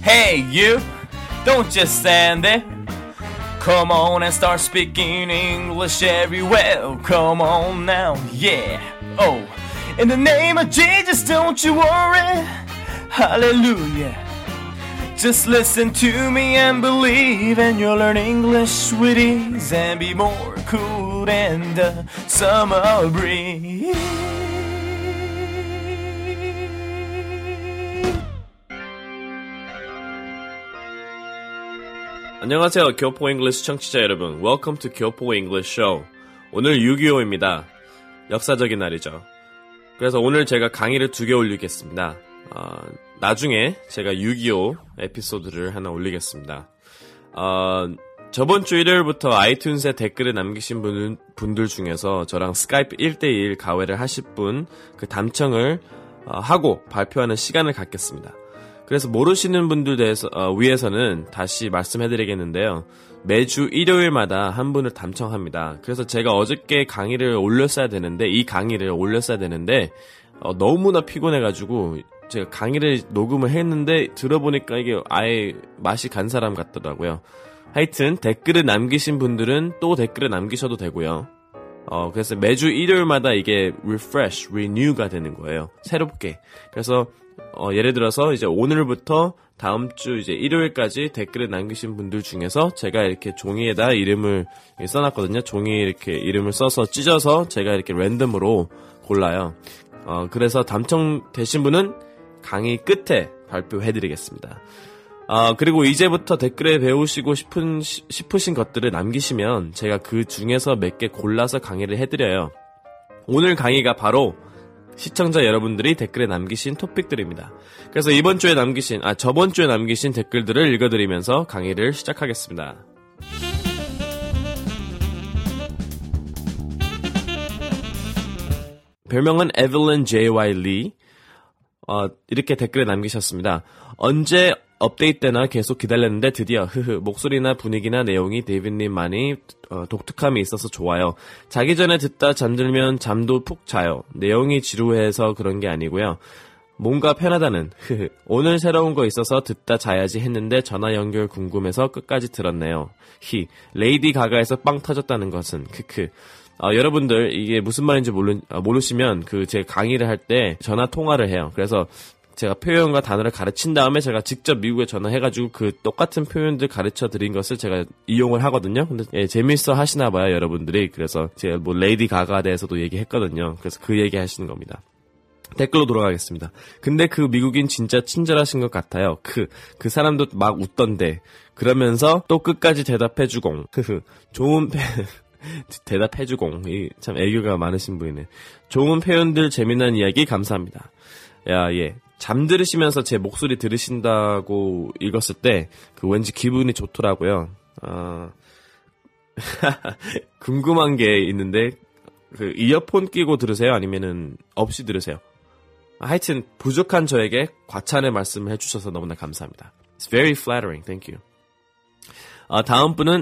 Hey you, don't just stand there. Come on and start speaking English everywhere. Come on now, yeah. Oh, in the name of Jesus, don't you worry. Hallelujah. Just listen to me and believe, and you'll learn English with ease and be more cool than the summer breeze. 안녕하세요. 교포 잉글리시 청취자 여러분. Welcome to 교포 잉글리시 쇼. 오늘 6.25입니다. 역사적인 날이죠. 그래서 오늘 제가 강의를 2개 올리겠습니다. 나중에 제가 6.25 에피소드를 하나 올리겠습니다. 저번 주 일요일부터 아이튠즈에 댓글을 남기신 분들 중에서 저랑 스카이프 1대1 가회를 하실 분 그 담청을 하고 발표하는 시간을 갖겠습니다. 그래서 모르시는 분들 위해서는 다시 말씀해드리겠는데요. 매주 일요일마다 한 분을 담청합니다. 그래서 제가 어저께 강의를 올렸어야 되는데 너무나 피곤해가지고 제가 강의를 녹음을 했는데 들어보니까 이게 아예 맛이 간 사람 같더라고요. 하여튼 댓글을 남기신 분들은 또 댓글을 남기셔도 되고요. 그래서 매주 일요일마다 이게 renew가 되는 거예요. 새롭게. 그래서 예를 들어서 이제 오늘부터 다음 주 이제 일요일까지 댓글을 남기신 분들 중에서 제가 이렇게 종이에다 이름을 써놨거든요. 종이에 이렇게 이름을 써서 찢어서 제가 이렇게 랜덤으로 골라요. 그래서 당첨되신 분은 강의 끝에 발표해드리겠습니다. 그리고 이제부터 댓글에 배우시고 싶으신 것들을 남기시면 제가 그 중에서 몇 개 골라서 강의를 해드려요. 오늘 강의가 바로 시청자 여러분들이 댓글에 남기신 토픽들입니다. 그래서 저번 주에 남기신 댓글들을 읽어드리면서 강의를 시작하겠습니다. 별명은 에벨린 J.Y. 리. 이렇게 댓글에 남기셨습니다. 언제 업데이트되나 계속 기다렸는데 드디어 목소리나 분위기나 내용이 데이빗님만이 독특함이 있어서 좋아요. 자기 전에 듣다 잠들면 잠도 푹 자요. 내용이 지루해서 그런 게 아니고요. 뭔가 편하다는 오늘 새로운 거 있어서 듣다 자야지 했는데 전화 연결 궁금해서 끝까지 들었네요. 레이디 가가에서 빵 터졌다는 것은 여러분들 이게 무슨 말인지 모르시면 제 강의를 할 때 전화 통화를 해요. 그래서 제가 표현과 단어를 가르친 다음에 제가 직접 미국에 전화해가지고 그 똑같은 표현들 가르쳐 드린 것을 제가 이용을 하거든요. 근데 재밌어 하시나 봐요, 여러분들이. 그래서 제가 레이디 가가에 대해서도 얘기했거든요. 그래서 그 얘기 하시는 겁니다. 댓글로 돌아가겠습니다. 근데 그 미국인 진짜 친절하신 것 같아요. 그 사람도 막 웃던데. 그러면서 또 끝까지 대답해주공. 좋은 대답해주공. 참 애교가 많으신 분이네. 좋은 표현들, 재미난 이야기 감사합니다. 잠들으시면서 제 목소리 들으신다고 읽었을 때 왠지 기분이 좋더라고요. 궁금한 게 있는데 이어폰 끼고 들으세요? 아니면은 없이 들으세요? 하여튼 부족한 저에게 과찬의 말씀을 해주셔서 너무나 감사합니다. It's very flattering. Thank you. 다음 분은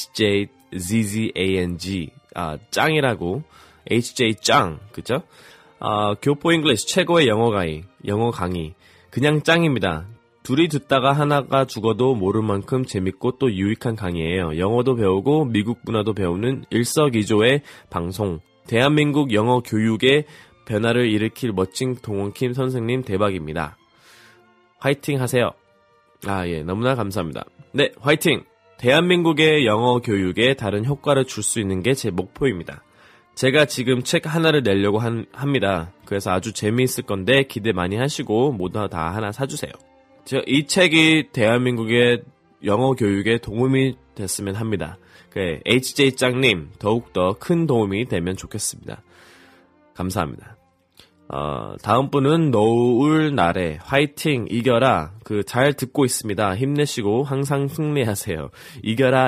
HJZZANG 짱이라고 HJ 짱 그죠? 교포 잉글리시 최고의 영어 강의 그냥 짱입니다. 둘이 듣다가 하나가 죽어도 모를 만큼 재밌고 또 유익한 강의예요. 영어도 배우고 미국 문화도 배우는 일석이조의 방송. 대한민국 영어 교육의 변화를 일으킬 멋진 동원킴 선생님 대박입니다. 화이팅 하세요. 너무나 감사합니다. 네, 화이팅! 대한민국의 영어 교육에 다른 효과를 줄 수 있는 게 제 목표입니다. 제가 지금 책 하나를 내려고 합니다. 그래서 아주 재미있을 건데 기대 많이 하시고 모두 다 하나 사주세요. 이 책이 대한민국의 영어 교육에 도움이 됐으면 합니다. HJ짱님 더욱더 큰 도움이 되면 좋겠습니다. 감사합니다. 다음 분은 노을날에 화이팅 이겨라 잘 듣고 있습니다. 힘내시고 항상 승리하세요. 이겨라.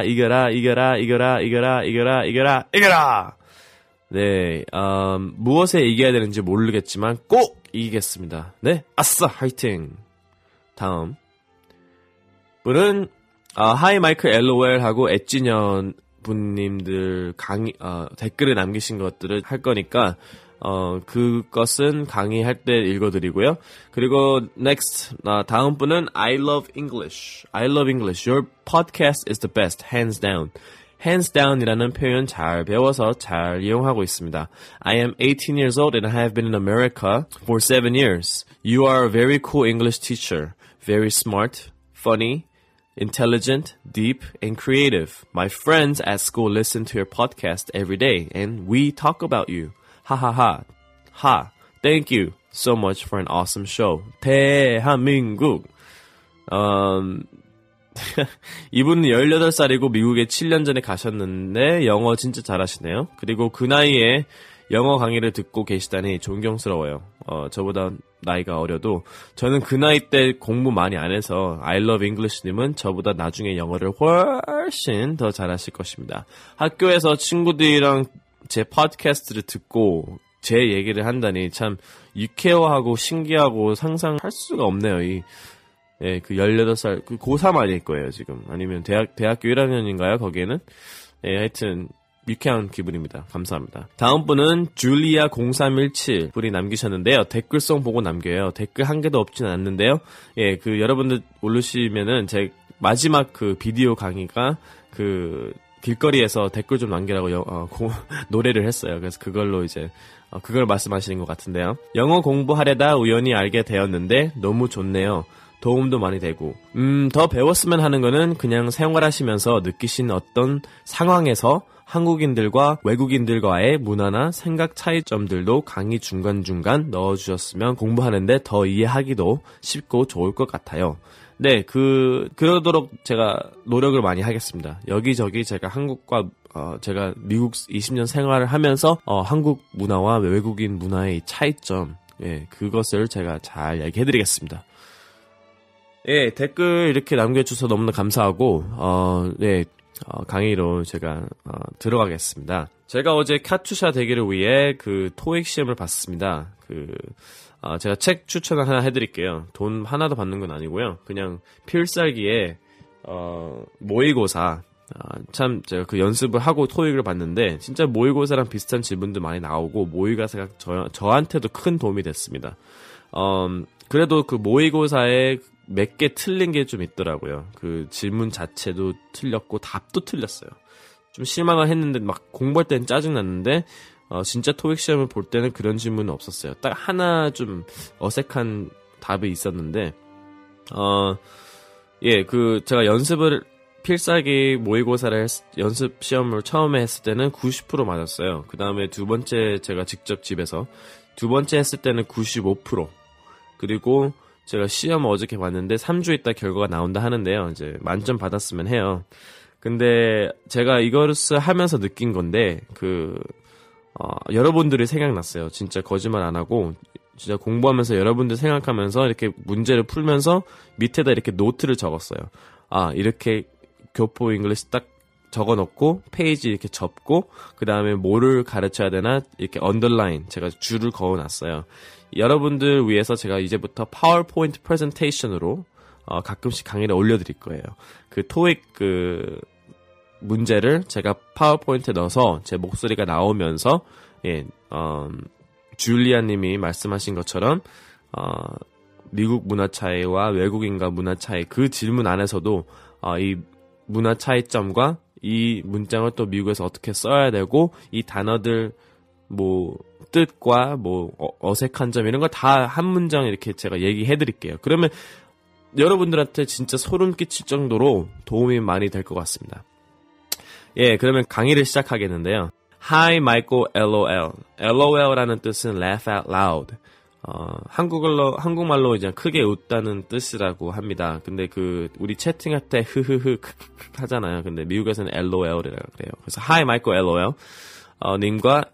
네, 무엇에 이겨야 되는지 모르겠지만 꼭 이기겠습니다. 네, 아싸, 화이팅! 다음 분은 하이 마이클 LOL하고 엣지년 분님들 댓글을 남기신 것들을 할 거니까 그것은 강의할 때 읽어드리고요. 그리고 next, 다음 분은 I love English. I love English. Your podcast is the best, hands down. hands down이라는 표현 잘 배워서 잘 이용하고 있습니다. I am 18 years old and I have been in America for 7 years. You are a very cool English teacher. Very smart, funny, intelligent, deep, and creative. My friends at school listen to your podcast every day and we talk about you. Ha ha ha. Ha. Thank you so much for an awesome show. 대한민국. 이분은 18살이고 미국에 7년 전에 가셨는데 영어 진짜 잘하시네요. 그리고 그 나이에 영어 강의를 듣고 계시다니 존경스러워요. 저보다 나이가 어려도 저는 그 나이 때 공부 많이 안 해서 I love English님은 저보다 나중에 영어를 훨씬 더 잘하실 것입니다. 학교에서 친구들이랑 제 팟캐스트를 듣고 제 얘기를 한다니 참 유쾌하고 신기하고 상상할 수가 없네요. 예, 그 18살, 그 고3 아닐 거예요, 지금. 아니면 대학교 1학년인가요, 거기에는? 예, 하여튼, 유쾌한 기분입니다. 감사합니다. 다음 분은 줄리아0317 분이 남기셨는데요. 댓글송 보고 남겨요. 댓글 한 개도 없진 않는데요. 예, 그 여러분들 올르시면은 제 마지막 그 비디오 강의가 길거리에서 댓글 좀 남기라고 노래를 했어요. 그래서 그걸로 이제 그걸 말씀하시는 것 같은데요. 영어 공부하려다 우연히 알게 되었는데 너무 좋네요. 도움도 많이 되고 더 배웠으면 하는 거는 그냥 생활하시면서 느끼신 어떤 상황에서 한국인들과 외국인들과의 문화나 생각 차이점들도 강의 중간중간 넣어주셨으면 공부하는데 더 이해하기도 쉽고 좋을 것 같아요. 네, 그러도록 제가 노력을 많이 하겠습니다. 여기저기 제가 한국과 제가 미국 20년 생활을 하면서 한국 문화와 외국인 문화의 차이점, 예, 그것을 제가 잘 얘기해드리겠습니다. 예, 댓글 이렇게 남겨주셔서 너무나 감사하고, 네, 강의로 제가, 들어가겠습니다. 제가 어제 카투샤 되기를 위해 토익 시험을 봤습니다. 제가 책 추천을 하나 해드릴게요. 돈 하나도 받는 건 아니고요. 그냥 필살기에, 모의고사, 참, 제가 연습을 하고 토익을 봤는데, 진짜 모의고사랑 비슷한 질문도 많이 나오고, 모의고사가 저한테도 큰 도움이 됐습니다. 그래도 모의고사에 몇 개 틀린 게 좀 있더라고요. 질문 자체도 틀렸고 답도 틀렸어요. 좀 실망을 했는데 막 공부할 때는 짜증났는데 진짜 토익 시험을 볼 때는 그런 질문은 없었어요. 딱 하나 좀 어색한 답이 있었는데 예, 제가 필살기 모의고사를 연습 시험을 처음에 했을 때는 90% 맞았어요. 그 다음에 두 번째 제가 직접 집에서 두 번째 했을 때는 95%. 그리고 제가 시험 어저께 봤는데 3주 있다 결과가 나온다 하는데요. 이제 만점 받았으면 해요. 근데 제가 이거를 하면서 느낀 건데 여러분들이 생각났어요. 진짜 거짓말 안 하고 진짜 공부하면서 여러분들 생각하면서 이렇게 문제를 풀면서 밑에다 이렇게 노트를 적었어요. 이렇게 교포 잉글리시 딱 적어놓고 페이지 이렇게 접고 그 다음에 뭐를 가르쳐야 되나 이렇게 언더라인 제가 줄을 그어놨어요. 여러분들 위해서 제가 이제부터 파워포인트 프레젠테이션으로 가끔씩 강의를 올려드릴 거예요. 토익 문제를 제가 파워포인트에 넣어서 제 목소리가 나오면서 예, 줄리아님이 말씀하신 것처럼 미국 문화 차이와 외국인과 문화 차이 그 질문 안에서도 이 문화 차이점과 이 문장을 또 미국에서 어떻게 써야 되고 이 단어들 뜻과 어색한 점 이런 거 다 한 문장 이렇게 제가 얘기해 드릴게요. 그러면 여러분들한테 진짜 소름 끼칠 정도로 도움이 많이 될 것 같습니다. 예, 그러면 강의를 시작하겠는데요. Hi, Michael, LOL. LOL라는 뜻은 laugh out loud. 한국말로 이제 크게 웃다는 뜻이라고 합니다. 근데 우리 채팅할 때 흐흐흐 하잖아요. 근데 미국에서는 LOL이라고 그래요. 그래서 Hi, Michael, LOL. 님과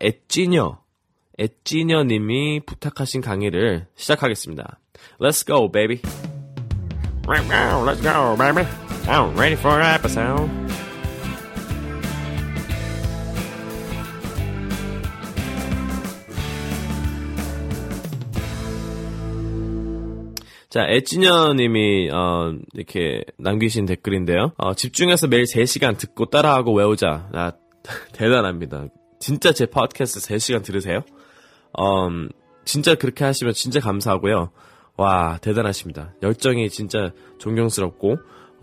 엣지녀 님이 부탁하신 강의를 시작하겠습니다. Let's go, baby. Right now, let's go, baby. I'm ready for an episode. 자, 엣지녀 님이 이렇게 남기신 댓글인데요. 집중해서 매일 3시간 듣고 따라하고 외우자. 대단합니다. 진짜 제 팟캐스트 3시간 들으세요? 진짜 그렇게 하시면 진짜 감사하고요. 와, 대단하십니다. 열정이 진짜 존경스럽고,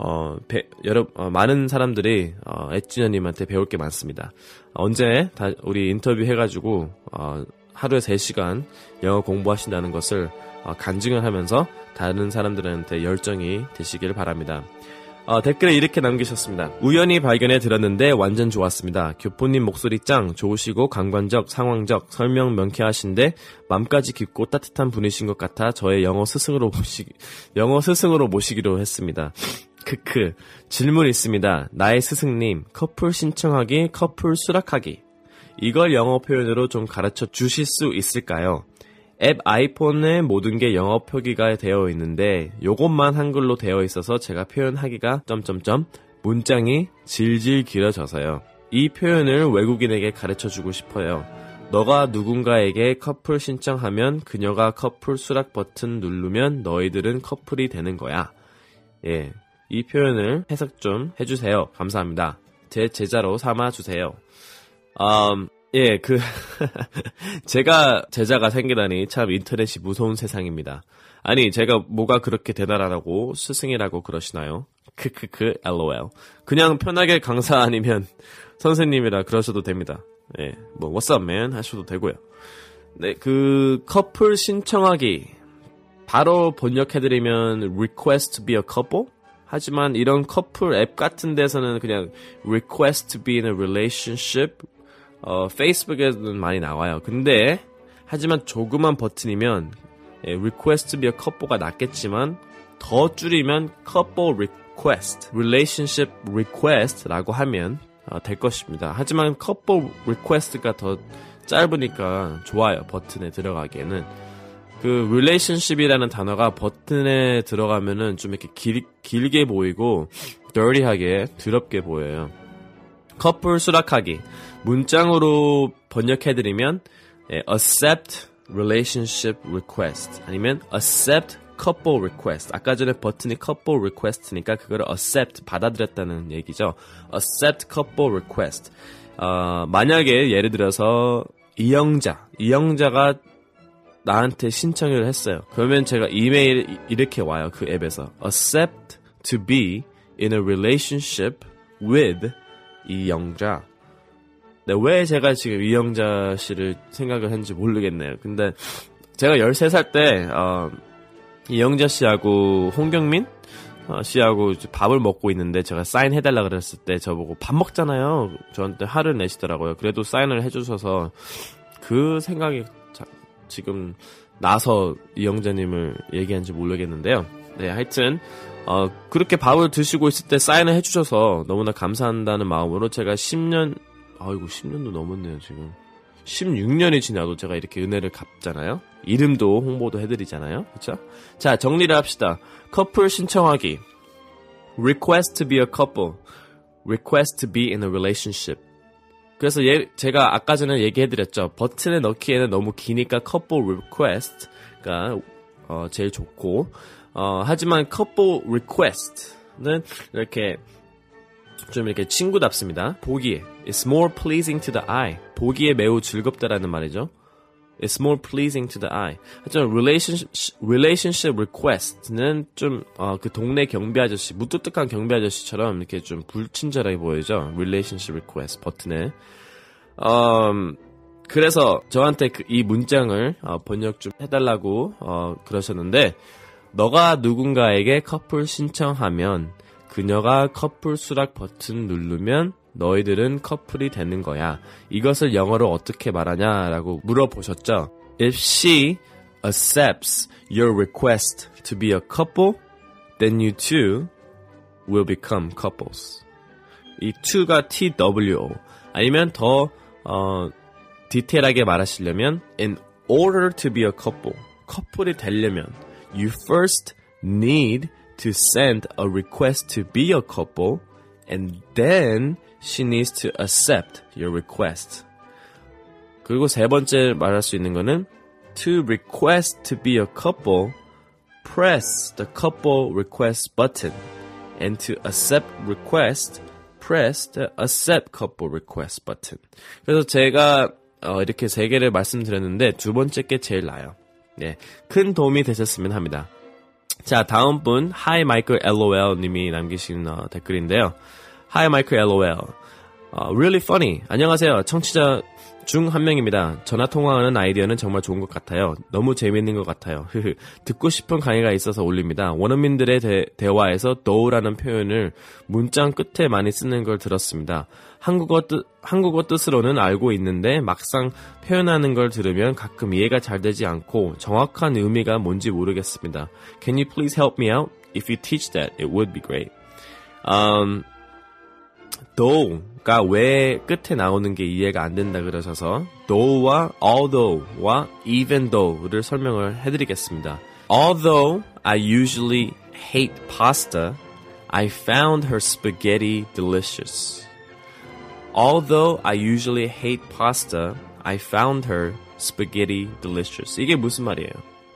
많은 사람들이, 엣지녀님한테 배울 게 많습니다. 언제, 우리 인터뷰 해가지고, 하루에 3시간 영어 공부하신다는 것을, 간증을 하면서 다른 사람들한테 열정이 되시길 바랍니다. 댓글에 이렇게 남기셨습니다. 우연히 발견해 들었는데 완전 좋았습니다. 교포님 목소리 짱 좋으시고 강관적, 상황적, 설명 명쾌하신데 맘까지 깊고 따뜻한 분이신 것 같아 저의 영어 스승으로 모시기로 했습니다. 크크. 질문 있습니다. 나의 스승님, 커플 신청하기, 커플 수락하기. 이걸 영어 표현으로 좀 가르쳐 주실 수 있을까요? 앱 아이폰에 모든 게 영어 표기가 되어 있는데 요것만 한글로 되어 있어서 제가 표현하기가 문장이 질질 길어져서요. 이 표현을 외국인에게 가르쳐주고 싶어요. 너가 누군가에게 커플 신청하면 그녀가 커플 수락 버튼 누르면 너희들은 커플이 되는 거야. 예, 이 표현을 해석 좀 해주세요. 감사합니다. 제 제자로 삼아주세요. 예, 제가 제자가 생기다니 참 인터넷이 무서운 세상입니다. 아니, 제가 뭐가 그렇게 대단하다고 스승이라고 그러시나요? 크크크, LOL. 그냥 편하게 강사 아니면 선생님이라 그러셔도 됩니다. 예, 뭐, what's up, man? 하셔도 되고요. 네, 커플 신청하기. 바로 번역해드리면, request to be a couple? 하지만 이런 커플 앱 같은 데서는 그냥 request to be in a relationship, 페이스북에는 많이 나와요. 근데 하지만 조그만 버튼이면 request to be a couple가 낫겠지만 더 줄이면 couple request, relationship request라고 하면 될 것입니다. 하지만 couple request가 더 짧으니까 좋아요. 버튼에 들어가기에는 relationship이라는 단어가 버튼에 들어가면은 좀 이렇게 길게 보이고 dirty하게 더럽게 보여요. 커플 수락하기. 문장으로 번역해드리면 accept relationship request 아니면 accept couple request. 아까 전에 버튼이 couple request니까 그거를 accept 받아들였다는 얘기죠. accept couple request. 만약에 예를 들어서 이영자가 나한테 신청을 했어요. 그러면 제가 이메일 이렇게 와요. 그 앱에서 accept to be in a relationship with 이영자. 네, 왜 제가 지금 이영자 씨를 생각을 했는지 모르겠네요. 근데 제가 13살 때 이영자 씨하고 홍경민 씨하고 밥을 먹고 있는데 제가 사인해달라 그랬을 때 저보고 밥 먹잖아요. 저한테 화를 내시더라고요. 그래도 사인을 해주셔서 그 생각이 지금 나서 이영자님을 얘기한지 모르겠는데요. 네, 하여튼 그렇게 밥을 드시고 있을 때 사인을 해주셔서 너무나 감사한다는 마음으로 제가 10년도 넘었네요, 지금. 16년이 지나도 제가 이렇게 은혜를 갚잖아요? 이름도 홍보도 해드리잖아요? 그쵸? 자, 정리를 합시다. 커플 신청하기. Request to be a couple. Request to be in a relationship. 그래서 제가 아까 전에 얘기해드렸죠. 버튼에 넣기에는 너무 기니까 couple request가 제일 좋고 하지만 couple request는 이렇게 좀 이렇게 친구답습니다. 보기에 It's more pleasing to the eye. 보기에 매우 즐겁다라는 말이죠. It's more pleasing to the eye. 하지만 relationship request는 좀 그 동네 경비 아저씨, 무뚝뚝한 경비 아저씨처럼 이렇게 좀 불친절하게 보이죠. relationship request 버튼에. 그래서 저한테 이 문장을 번역 좀 해달라고 그러셨는데, 너가 누군가에게 커플 신청하면 그녀가 커플 수락 버튼 누르면 너희들은 커플이 되는 거야. 이것을 영어로 어떻게 말하냐라고 물어보셨죠. If she accepts your request to be a couple, then you two will become couples. 이 to가 TWO. 아니면 더 디테일하게 말하시려면 in order to be a couple, 커플이 되려면 you first need to send a request to be a couple and then she needs to accept your request. 그리고 세 번째 말할 수 있는 거는 to request to be a couple, press the couple request button and to accept request, press the accept couple request button. 그래서 제가 이렇게 3개를 말씀드렸는데 두 번째 게 제일 나아요. 네, 큰 도움이 되셨으면 합니다. 자, 다음 분 Hi Michael LOL 님이 남기신 댓글인데요. Hi Michael LOL. Really funny. 안녕하세요. 청취자 중 한 명입니다. 전화 통화하는 아이디어는 정말 좋은 것 같아요. 너무 재밌는 것 같아요. 듣고 싶은 강의가 있어서 올립니다. 원어민들의 대화에서 though라는 표현을 문장 끝에 많이 쓰는 걸 들었습니다. 한국어 뜻으로는 알고 있는데 막상 표현하는 걸 들으면 가끔 이해가 잘 되지 않고 정확한 의미가 뭔지 모르겠습니다. Can you please help me out? If you teach that, it would be great. though가 왜 끝에 나오는 게 이해가 안 된다 그러셔서 though와 although와 even though를 설명을 해드리겠습니다. Although I usually hate pasta, I found her spaghetti delicious. Although I usually hate pasta, I found her spaghetti delicious. 이게 무슨 말이에요?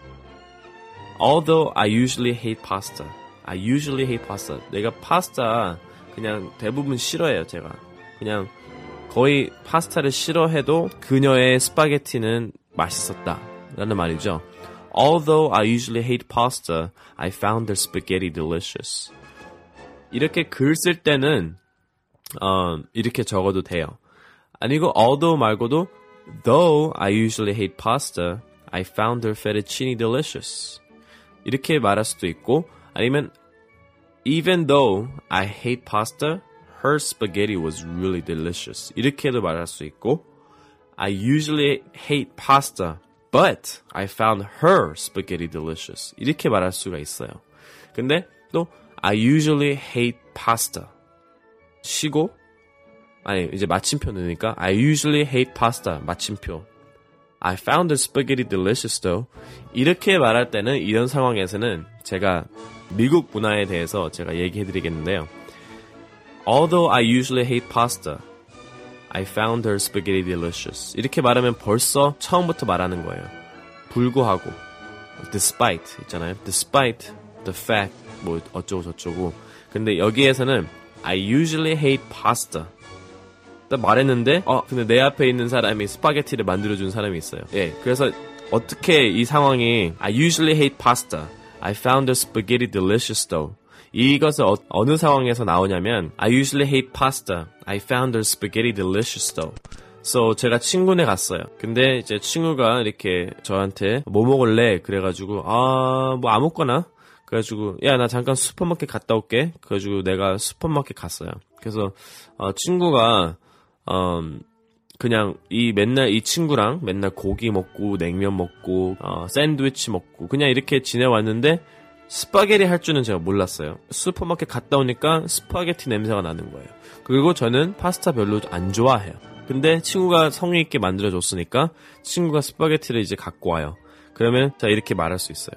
Although I usually hate pasta, I usually hate pasta. 내가 파스타 그냥 대부분 싫어해요, 제가. 그냥 거의 파스타를 싫어해도 그녀의 스파게티는 맛있었다 라는 말이죠. Although I usually hate pasta, I found their spaghetti delicious. 이렇게 글 쓸 때는 이렇게 적어도 돼요. 아니고 although 말고도 Though I usually hate pasta, I found their fettuccine delicious. 이렇게 말할 수도 있고 아니면 Even though I hate pasta, her spaghetti was really delicious. 이렇게도 말할 수 있고 I usually hate pasta, but I found her spaghetti delicious. 이렇게 말할 수가 있어요. 근데 또 I usually hate pasta. 쉬고 아니 이제 마침표 넣으니까 I usually hate pasta. 마침표. I found the spaghetti delicious though. 이렇게 말할 때는 이런 상황에서는 제가 미국 문화에 대해서 제가 얘기해드리겠는데요. Although I usually hate pasta, I found her spaghetti delicious. 이렇게 말하면 벌써 처음부터 말하는 거예요. 불구하고, despite 있잖아요. Despite the fact, 뭐 어쩌고 저쩌고. 근데 여기에서는 I usually hate pasta. 딱 말했는데, 근데 내 앞에 있는 사람이 스파게티를 만들어준 사람이 있어요. 예, 그래서 어떻게 이 상황이 I usually hate pasta. I found the spaghetti delicious though. 이것을 어느 상황에서 나오냐면 I usually hate pasta. I found the spaghetti delicious though. So 제가 친구네 갔어요. 근데 이제 친구가 이렇게 저한테 뭐 먹을래? 그래가지고 뭐 아무거나. 그래가지고 야 나 잠깐 슈퍼마켓 갔다 올게. 그래가지고 내가 슈퍼마켓 갔어요. 그래서 친구가 그냥 맨날 이 친구랑 맨날 고기 먹고 냉면 먹고 샌드위치 먹고 그냥 이렇게 지내왔는데 스파게티 할 줄은 제가 몰랐어요. 슈퍼마켓 갔다 오니까 스파게티 냄새가 나는 거예요. 그리고 저는 파스타 별로 안 좋아해요. 근데 친구가 성의 있게 만들어줬으니까 친구가 스파게티를 이제 갖고 와요. 그러면 자 이렇게 말할 수 있어요.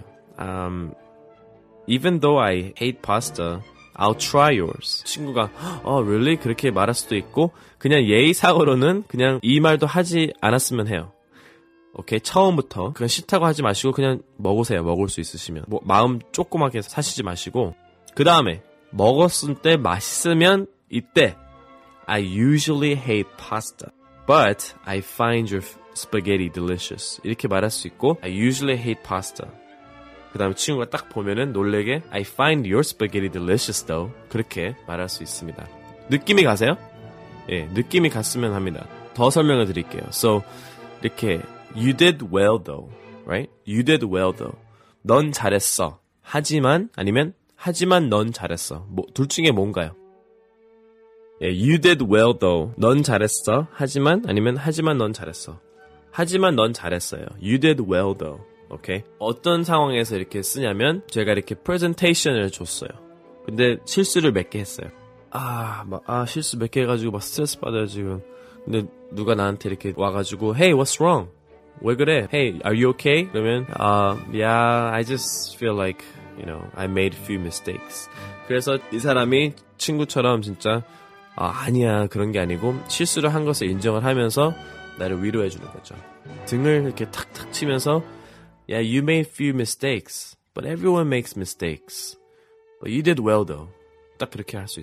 Even though I hate pasta, I'll try yours. 친구가 really? 그렇게 말할 수도 있고 그냥 예의상으로는 그냥 이 말도 하지 않았으면 해요. 오케이, 처음부터 그냥 싫다고 하지 마시고 그냥 먹으세요. 먹을 수 있으시면 뭐 마음 조그맣게 사시지 마시고 그 다음에 먹었을 때 맛있으면 이때 I usually hate pasta, but I find your spaghetti delicious. 이렇게 말할 수 있고 I usually hate pasta. 그 다음에 친구가 딱 보면은 놀래게 I find your spaghetti delicious though. 그렇게 말할 수 있습니다. 느낌이 가세요? 예, 느낌이 갔으면 합니다. 더 설명을 드릴게요. So, 이렇게 You did well though, right? You did well though. 넌 잘했어. 하지만 아니면 하지만 넌 잘했어. 둘 중에 뭔가요? 예, You did well though. 넌 잘했어. 하지만 아니면 하지만 넌 잘했어. 하지만 넌 잘했어요. You did well though. 오케이. 어떤 상황에서 이렇게 쓰냐면 제가 이렇게 프레젠테이션을 줬어요. 근데 실수를 몇 개 했어요. 실수 몇 개 해가지고 막 스트레스 받아요 지금. 근데 누가 나한테 이렇게 와가지고 Hey, what's wrong? 왜 그래? Hey, are you okay? 그러면 Yeah, I just feel like, I made a few mistakes. 그래서 이 사람이 친구처럼 진짜 아니야 그런 게 아니고 실수를 한 것을 인정을 하면서 나를 위로해 주는 거죠. 등을 이렇게 탁탁 치면서 Yeah, you made few mistakes, but everyone makes mistakes. But you did well though. 딱 그렇게 할 수 있어요.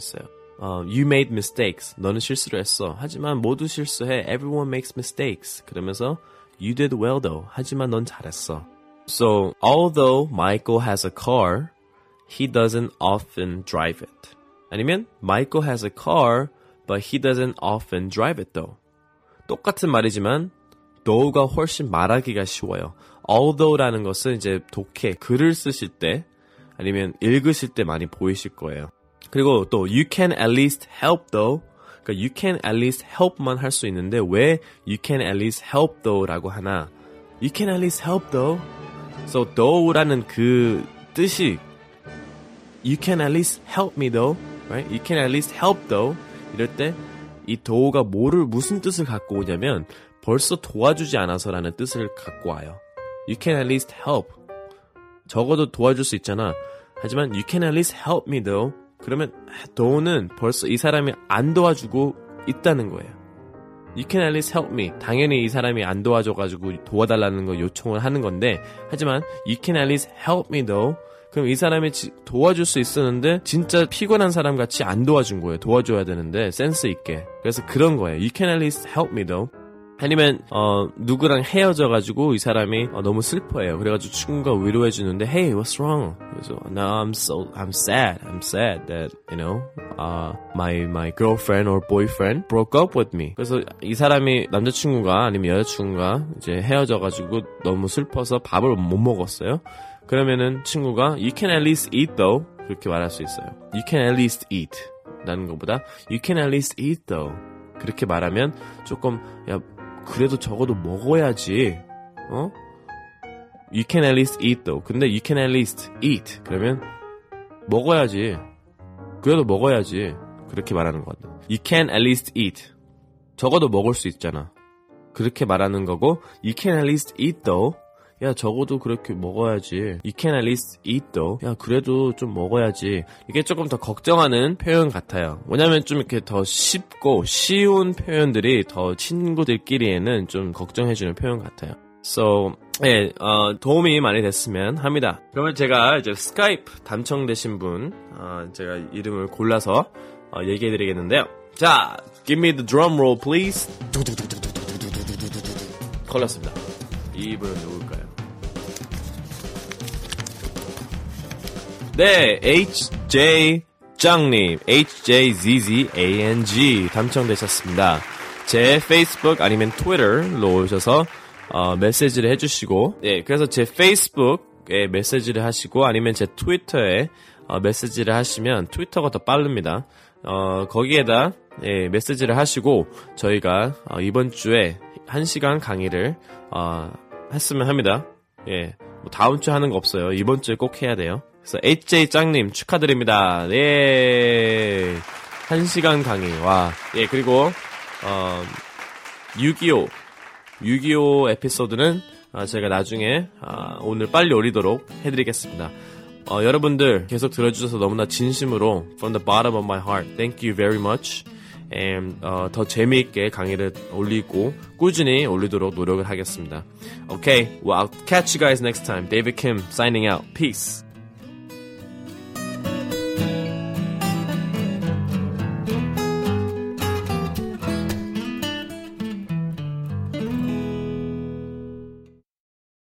You made mistakes. 너는 실수를 했어. 하지만 모두 실수해. Everyone makes mistakes. 그러면서 You did well though. 하지만 넌 잘했어. So, although Michael has a car, he doesn't often drive it. 아니면 Michael has a car, but he doesn't often drive it though. 똑같은 말이지만 though가 훨씬 말하기가 쉬워요. although라는 것은 이제 독해, 글을 쓰실 때 아니면 읽으실 때 많이 보이실 거예요. 그리고 또 you can at least help though. 그러니까 you can at least help만 할 수 있는데 왜 you can at least help though라고 하나? You can at least help though. So though라는 그 뜻이 you can at least help me though, right? You can at least help though. 이럴 때 이 though가 무슨 뜻을 갖고 오냐면 벌써 도와주지 않아서라는 뜻을 갖고 와요. You can at least help. 적어도 도와줄 수 있잖아. 하지만 you can at least help me though. 그러면 though는 벌써 이 사람이 안 도와주고 있다는 거예요. You can at least help me. 당연히 이 사람이 안 도와줘가지고 도와달라는 거 요청을 하는 건데 하지만 you can at least help me though. 그럼 이 사람이 도와줄 수 있었는데 진짜 피곤한 사람 같이 안 도와준 거예요. 도와줘야 되는데 센스 있게. 그래서 그런 거예요. You can at least help me though. 아니면 누구랑 헤어져가지고 이 사람이 너무 슬퍼해요. 그래가지고 친구가 위로해주는데 Hey, what's wrong? 그래서 No, I'm sad. I'm sad that my girlfriend or boyfriend broke up with me. 그래서 이 사람이 남자친구가 아니면 여자친구가 이제 헤어져가지고 너무 슬퍼서 밥을 못 먹었어요. 그러면은 친구가 You can at least eat though. 그렇게 말할 수 있어요. You can at least eat. 라는 것보다 You can at least eat though. 그렇게 말하면 조금 그래도 적어도 먹어야지. You can at least eat though. 근데 you can at least eat. 그러면 먹어야지. 그래도 먹어야지. 그렇게 말하는 것 같아요. You can at least eat. 적어도 먹을 수 있잖아. 그렇게 말하는 거고 You can at least eat though. 야 적어도 그렇게 먹어야지. You can at least eat though. 야 그래도 좀 먹어야지. 이게 조금 더 걱정하는 표현 같아요. 왜냐면 좀 이렇게 더 쉽고 쉬운 표현들이 더 친구들끼리에는 좀 걱정해주는 표현 같아요. So, 예, 도움이 많이 됐으면 합니다. 그러면 제가 이제 스카이프 당첨되신 분, 제가 이름을 골라서 얘기해드리겠는데요. 자, give me the drum roll, please. 걸렸습니다. 이분은 누굴까요? 네, HJ 짱님, HJZZANG 당첨되셨습니다. 제 페이스북 아니면 트위터로 오셔서 메시지를 해주시고, 예, 그래서 제 페이스북에 메시지를 하시고 아니면 제 트위터에 메시지를 하시면 트위터가 더 빠릅니다. 거기에다 예, 메시지를 하시고 저희가 이번 주에 1시간 강의를 했으면 합니다. 예, 뭐 다음 주 하는 거 없어요. 이번 주에 꼭 해야 돼요. 그래서 HJ 짱님 축하드립니다. 네, 1시간 강의. 와, 예, 그리고 6.25 에피소드는 제가 나중에 오늘 빨리 올리도록 해드리겠습니다. 여러분들 계속 들어주셔서 너무나 진심으로 from the bottom of my heart thank you very much. And, 더 재미있게 강의를 올리고 꾸준히 올리도록 노력을 하겠습니다. Okay, well I'll catch you guys next time. David Kim signing out. Peace.